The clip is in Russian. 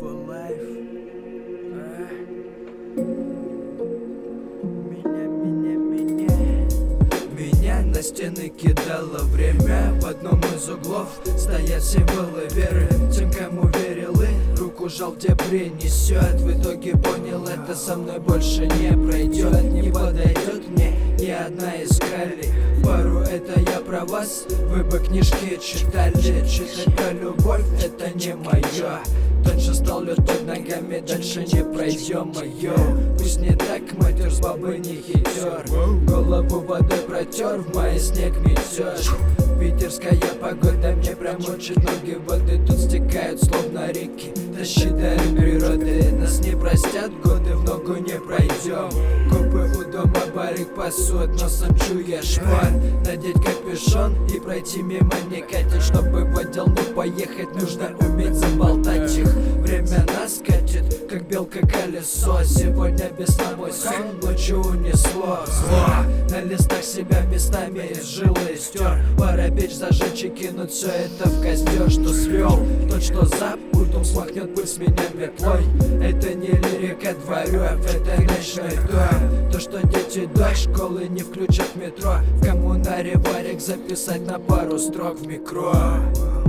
for life. Меня на стены кидало время. В одном из углов стоят символы веры. Тем, кому верил и руку жал, где принесет. В итоге понял, это со мной больше не пройдет. Не подойдет мне ни одна из калей. Пару это я про вас, вы бы книжки читали. Читать про любовь это не мое. Дальше стал летать ногами, дальше не пройдем мое. Пусть не так, матер с бабы не хитер. Голову водой протер, в мае снег метет. Питерская погода мне прям мочит ноги. Воды тут стекают словно реки. Тащи дары природы, нас не простят годы, в ногу не пройдем. Копы у дома барыг пасут, носом чуя шпан. Надеть капюшон и пройти мимо не катит. Чтобы в отдел не поехать, нужно уметь заболтать их. Время нас катит, как белка колесо. Сегодня без сна мой сон ночью унесло. Зло на листах себя местами из жилы стер. Пора печь зажечь и кинуть все это в костер. Что свел, тот что за пультом смахнет пыль с меня метлой. Это не лирика дворев, это ночной дом. То что дети до школы не включат метро. В коммунаре варик записать на пару строк в микро.